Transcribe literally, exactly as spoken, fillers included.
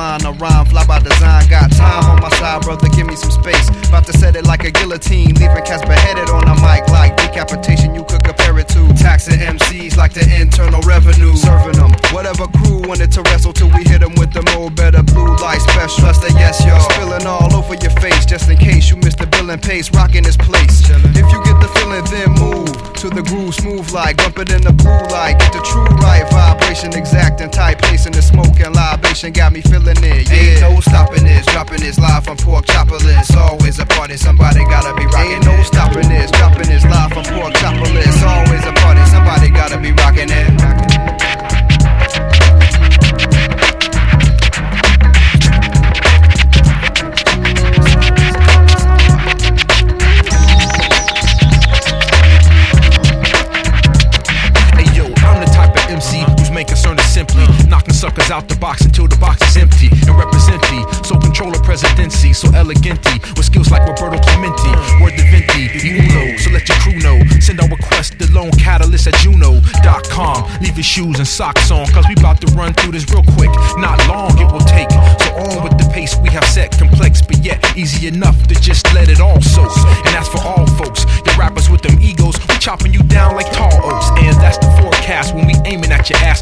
line of rhyme, fly by design. Got time on my side, brother, give me some space. About to set it like a guillotine, leaving cats beheaded on a mic like decapitation. You could compare it to taxing M Cs like the internal revenue. Serving them whatever crew wanted to wrestle till we hit them with the more better blue light special. Trust that yes, yo. Spilling all over your face just in case you missed the bill and pace. Rocking this place. If you get the feeling, then move to the groove, smooth like bump it in the blue light. Get the true right vibration, exact and tight place in the smoke and libation. Got me feeling it. Yeah. Ain't no stopping this, dropping this live from Pork Chopperless. Always a party, somebody gotta be rocking. Ain't no stopping this, dropping this live from Pork Chopperless. Always a party, somebody gotta be rocking it. Suckers out the box until the box is empty and represent-y. So control a presidency, so elegant-y, with skills like Roberto Clemente. Word da Vinci, the Uno, so let your crew know. Send our request to Lone Catalyst at Juno dot com. Leave your shoes and socks on, cause we about to run through this real quick. Not long it will take, so on with the pace we have set. Complex, but yet easy enough to just let it all soak. And that's for all folks, your rappers with them egos, we chopping you down like tall oaks. And that's the forecast when we aiming at your ass.